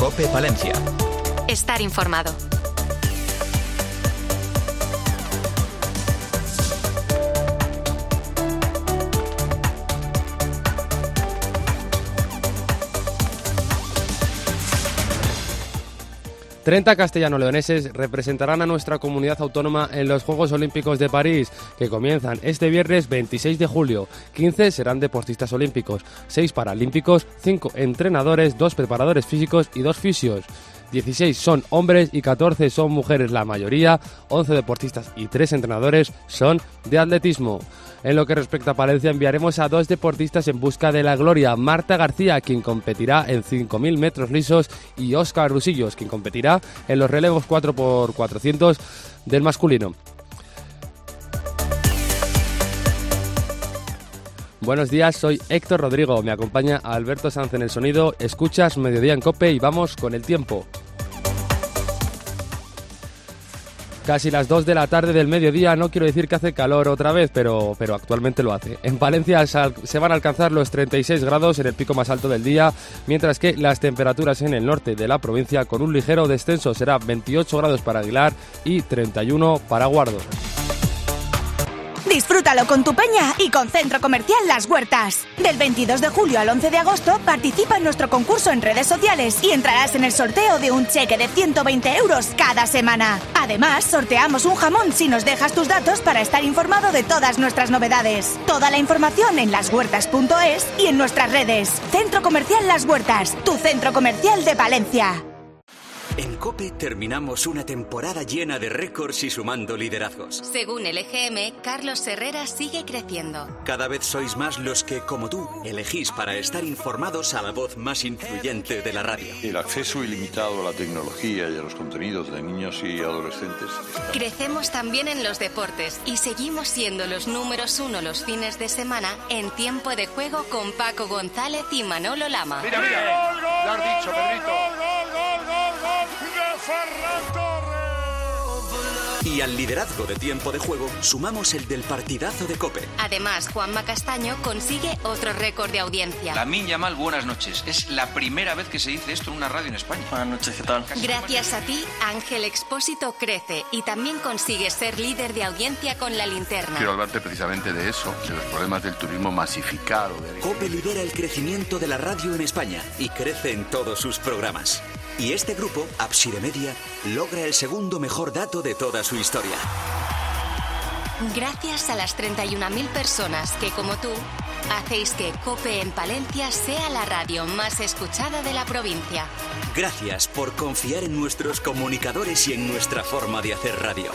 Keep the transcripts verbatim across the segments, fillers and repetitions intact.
COPE Palencia. Estar informado. treinta castellano-leoneses representarán a nuestra comunidad autónoma en los Juegos Olímpicos de París, que comienzan este viernes veintiséis de julio. quince serán deportistas olímpicos, seis paralímpicos, cinco entrenadores, dos preparadores físicos y dos fisios. dieciséis son hombres y catorce son mujeres, la mayoría, once deportistas y tres entrenadores son de atletismo. En lo que respecta a Palencia, enviaremos a dos deportistas en busca de la gloria: Marta García, quien competirá en cinco mil metros lisos, y Óscar Rusillos, quien competirá en los relevos cuatro por cuatrocientos del masculino. Buenos días, soy Héctor Rodrigo, me acompaña Alberto Sanz en el sonido. Escuchas Mediodía en COPE y vamos con el tiempo. Casi las dos de la tarde del mediodía, no quiero decir que hace calor otra vez, pero, pero actualmente lo hace. En Palencia se van a alcanzar los treinta y seis grados en el pico más alto del día, mientras que las temperaturas en el norte de la provincia con un ligero descenso será veintiocho grados para Aguilar y treinta y uno para Guardo. Disfrútalo con tu peña y con Centro Comercial Las Huertas. Del veintidós de julio al once de agosto participa en nuestro concurso en redes sociales y entrarás en el sorteo de un cheque de ciento veinte euros cada semana. Además, sorteamos un jamón si nos dejas tus datos para estar informado de todas nuestras novedades. Toda la información en las huertas punto es y en nuestras redes. Centro Comercial Las Huertas, tu centro comercial de Palencia. En COPE terminamos una temporada llena de récords y sumando liderazgos. Según el E G M, Carlos Herrera sigue creciendo. Cada vez sois más los que, como tú, elegís para estar informados a la voz más influyente de la radio. El acceso ilimitado a la tecnología y a los contenidos de niños y adolescentes. Crecemos también en los deportes y seguimos siendo los números uno los fines de semana en Tiempo de Juego con Paco González y Manolo Lama. Mira, mira, lo has dicho, Pedrito. Y al liderazgo de Tiempo de Juego sumamos el del partidazo de COPE. Además, Juanma Castaño consigue otro récord de audiencia. Lamine Yamal, buenas noches. Es la primera vez que se dice esto en una radio en España. Buenas noches, ¿qué tal? Gracias a ti, Ángel Expósito crece y también consigue ser líder de audiencia con La Linterna. Quiero hablarte precisamente de eso, de los problemas del turismo masificado. De... COPE lidera el crecimiento de la radio en España y crece en todos sus programas. Y este grupo, Absire Media, logra el segundo mejor dato de toda su historia. Gracias a las treinta y una mil personas que, como tú, hacéis que COPE en Palencia sea la radio más escuchada de la provincia. Gracias por confiar en nuestros comunicadores y en nuestra forma de hacer radio.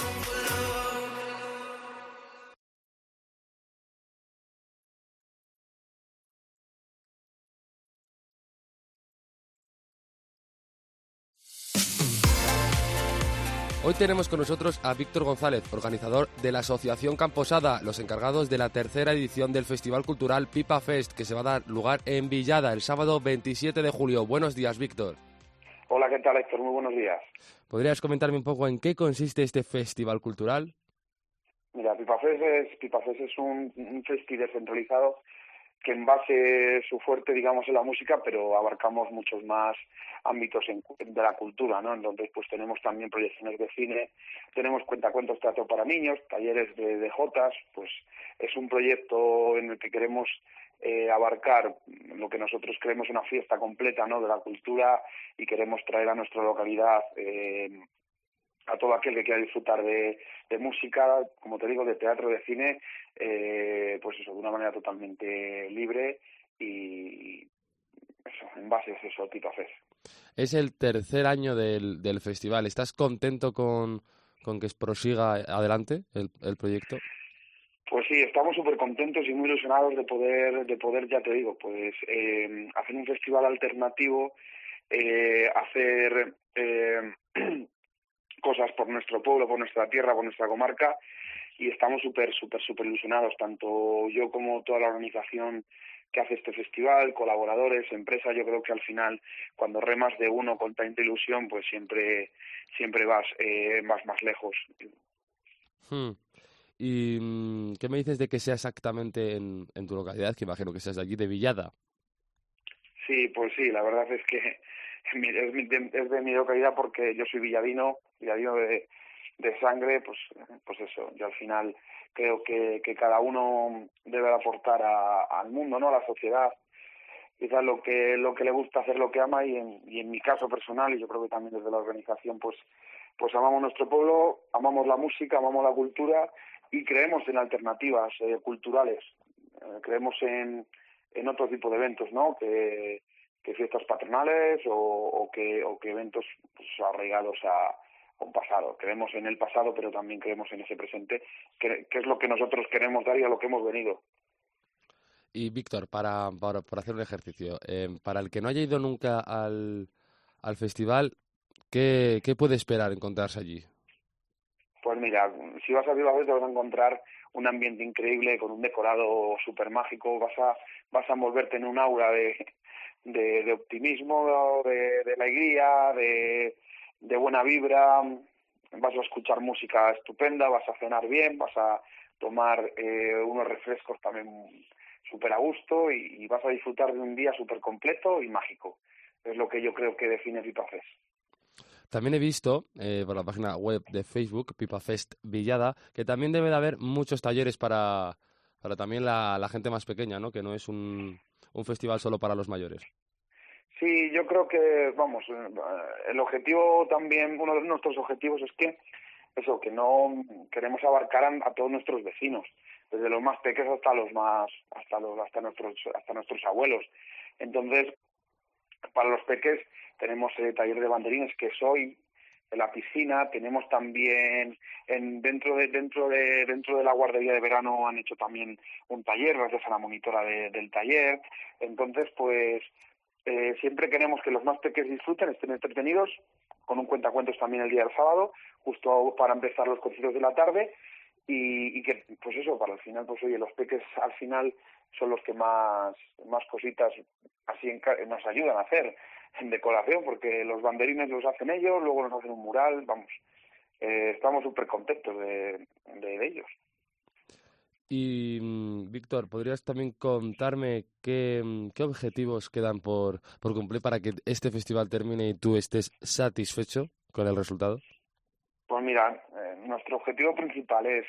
Hoy tenemos con nosotros a Víctor González, organizador de la Asociación Camposada, los encargados de la tercera edición del Festival Cultural Pipa Fest, que se va a dar lugar en Villada el sábado veintisiete de julio. Buenos días, Víctor. Hola, ¿qué tal, Héctor? Muy buenos días. ¿Podrías comentarme un poco en qué consiste este festival cultural? Mira, Pipa Fest es, Pipa Fest es un, un festi descentralizado que en base su fuerte, digamos, en la música, pero abarcamos muchos más ámbitos en, de la cultura, ¿no? Entonces, pues tenemos también proyecciones de cine, tenemos cuentacuentos, teatro para niños, talleres de, de jotas, pues es un proyecto en el que queremos eh, abarcar lo que nosotros creemos una fiesta completa, ¿no?, de la cultura, y queremos traer a nuestra localidad eh, a todo aquel que quiera disfrutar de, de música, como te digo, de teatro, de cine, eh, pues eso, de una manera totalmente libre y eso, en base a eso, Pipa Fest. Es el tercer año del, del festival. ¿Estás contento con, con que prosiga adelante el, el proyecto? Pues sí, estamos súper contentos y muy ilusionados de poder, de poder, ya te digo, pues eh, hacer un festival alternativo, eh, hacer eh, cosas por nuestro pueblo, por nuestra tierra, por nuestra comarca, y estamos súper, súper, súper ilusionados, tanto yo como toda la organización que hace este festival, colaboradores, empresas. Yo creo que al final, cuando remas de uno con tanta ilusión, pues siempre siempre vas eh, vas más lejos. Hmm. ¿Y qué me dices de que sea exactamente en, en tu localidad, que imagino que seas de allí, de Villada? Sí, pues sí, la verdad es que es, de, es de mi localidad porque yo soy villadino, villadino de, de sangre, pues pues eso, yo al final creo que, que cada uno debe aportar a, al mundo, ¿no? A la sociedad, quizás lo que lo que le gusta hacer, lo que ama, y en, y en mi caso personal, y yo creo que también desde la organización, pues pues amamos nuestro pueblo, amamos la música, amamos la cultura y creemos en alternativas eh, culturales, eh, creemos en, en otro tipo de eventos, ¿no? Que, que fiestas patronales o, o que o que eventos pues, arraigados a un pasado. Creemos en el pasado, pero también creemos en ese presente, que, que es lo que nosotros queremos dar y a lo que hemos venido. Y Víctor, para, para, para hacer un ejercicio, eh, para el que no haya ido nunca al, al festival, ¿qué, ¿qué puede esperar encontrarse allí? Pues mira, si vas a Pipafest te vas a encontrar un ambiente increíble, con un decorado súper mágico, vas a, vas a envolverte en un aura de, de, de optimismo, de, de alegría, de, de buena vibra, vas a escuchar música estupenda, vas a cenar bien, vas a tomar eh, unos refrescos también súper a gusto y, y vas a disfrutar de un día súper completo y mágico. Es lo que yo creo que define Pipafest. También he visto eh, por la página web de Facebook, Pipafest Villada, que también debe de haber muchos talleres para, para también la, la gente más pequeña, ¿no? Que no es un, un festival solo para los mayores. Sí, yo creo que, vamos, el objetivo también, uno de nuestros objetivos es que, eso, que no queremos abarcar a, a todos nuestros vecinos, desde los más pequeños hasta los más, hasta los, hasta nuestros, hasta nuestros abuelos. Entonces, para los peques tenemos eh, taller de banderines, que es hoy, en la piscina. Tenemos también en dentro de dentro de dentro de la guardería de verano han hecho también un taller gracias a la monitora de, del taller. Entonces, pues eh, siempre queremos que los más peques disfruten, estén entretenidos, con un cuentacuentos también el día del sábado, justo para empezar los conciertos de la tarde. Y, y que, pues eso, para el final, pues oye, los peques al final son los que más más cositas así en, nos ayudan a hacer en decoración, porque los banderines los hacen ellos, luego nos hacen un mural, vamos, eh, estamos súper contentos de, de, de ellos. Y, Víctor, ¿podrías también contarme qué, qué objetivos quedan por, por cumplir para que este festival termine y tú estés satisfecho con el resultado? Pues mira, eh, nuestro objetivo principal es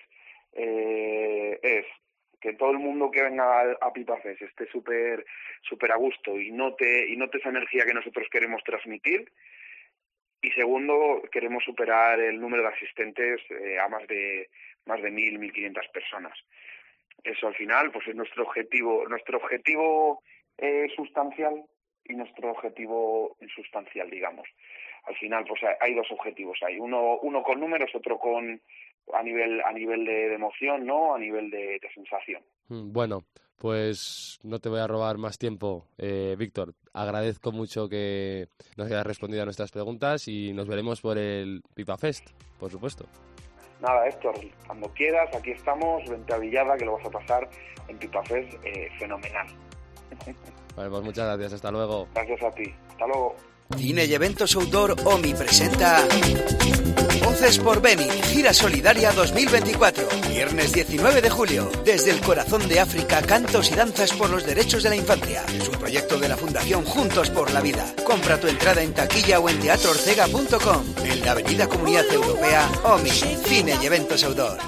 eh, es que todo el mundo que venga a, a Pipafest esté súper súper a gusto y note y note esa energía que nosotros queremos transmitir. Y segundo, queremos superar el número de asistentes eh, a más de más de mil, mil quinientas personas. Eso al final, pues es nuestro objetivo, nuestro objetivo eh, sustancial y nuestro objetivo insustancial, digamos. Al final, pues hay dos objetivos, hay uno uno con números, otro con a nivel a nivel de, de emoción, ¿no? A nivel de, de sensación. Bueno, pues no te voy a robar más tiempo, eh, Víctor. Agradezco mucho que nos hayas respondido a nuestras preguntas y nos veremos por el Pipafest, por supuesto. Nada, Héctor, cuando quieras, aquí estamos, vente a Villada, que lo vas a pasar en Pipafest eh, fenomenal. Vale, pues muchas gracias, hasta luego. Gracias a ti, hasta luego. Cine y Eventos Outdoor OMI presenta Voces por Beni, gira solidaria dos mil veinticuatro, viernes diecinueve de julio, desde el corazón de África, cantos y danzas por los derechos de la infancia. Es un proyecto de la Fundación Juntos por la Vida. Compra tu entrada en taquilla o en teatro orcega punto com. En la Avenida Comunidad Europea, OMI, Cine y Eventos Outdoor.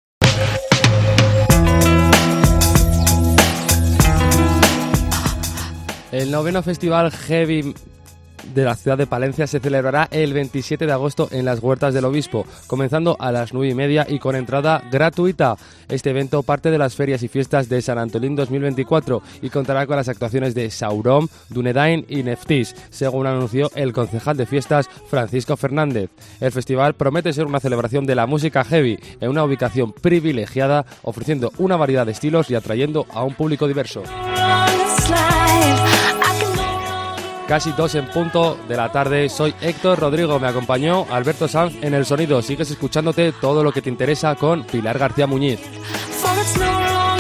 El noveno Festival Heavy de la ciudad de Palencia se celebrará el veintisiete de agosto en las Huertas del Obispo, comenzando a las nueve y media y con entrada gratuita. Este evento parte de las ferias y fiestas de San Antolín dos mil veinticuatro y contará con las actuaciones de Sauron, Dunedain y Neftis, según anunció el concejal de fiestas Francisco Fernández. El festival promete ser una celebración de la música heavy en una ubicación privilegiada, ofreciendo una variedad de estilos y atrayendo a un público diverso. Casi dos en punto de la tarde, soy Héctor Rodrigo, me acompañó Alberto Sanz en el sonido. Sigues escuchándote todo lo que te interesa con Pilar García Muñiz.